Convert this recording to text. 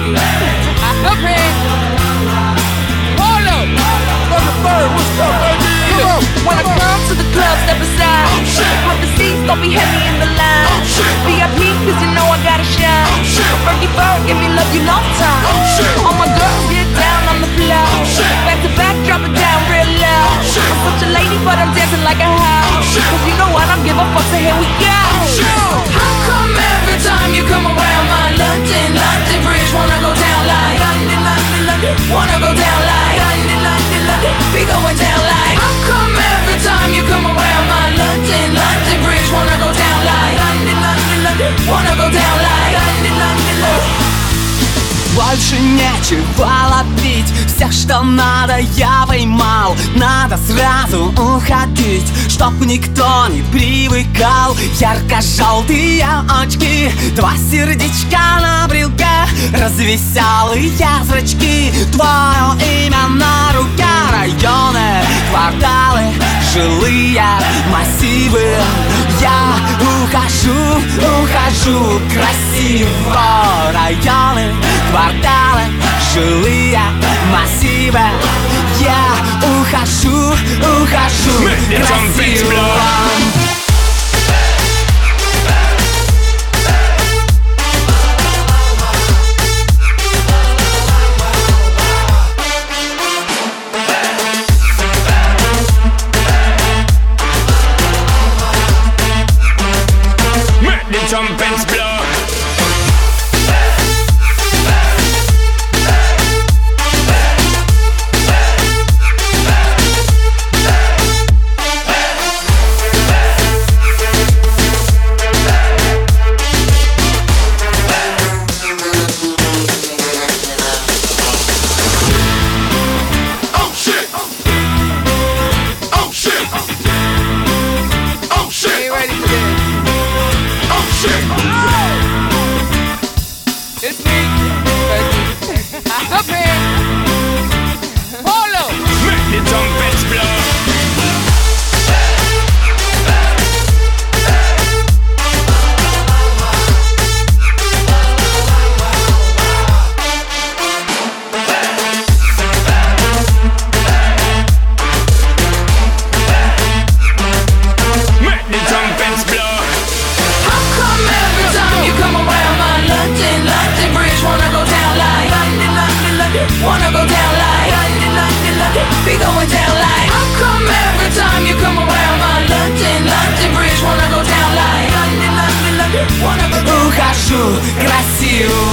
Okay. Polo. What's up, baby? Come on. When I come to the club, step aside. With the seats, don't be heavy in the line. VIP, cause you know I gotta shine. Fergie Ferg, give me love, you know time. All my girls get down on the floor. Back to back, drop it down real low. I'm such a lady, but I'm dancing like a house. Cause you know I don't give a fuck, so here we go. How come every time you come around my London Bridge, wanna go down like London, wanna go down like London, we going down like. How come every time you come around my London Bridge, wanna go down like London, wanna go down like London. Больше нечего ловить, всех, что надо, я поймал. Надо сразу уходить, чтоб никто не привыкал. Ярко-желтые очки, два сердечка на брелке, развеселые зрачки, твое имя на руке. Районы, кварталы, жилые массивы. Я ухожу красиво. Районы, кварталы, жилые массивы. Я ухожу красиво. Trumpets blow. It's me. Up here. Polo. Make the trumpets blow. Make the trumpets blow. How come every time you come around my London Bridge, wanna go down like London, wanna go down like London, we going down like. How come every time you come around my London Bridge, wanna go down like London, wanna go down. Ухожу красиво.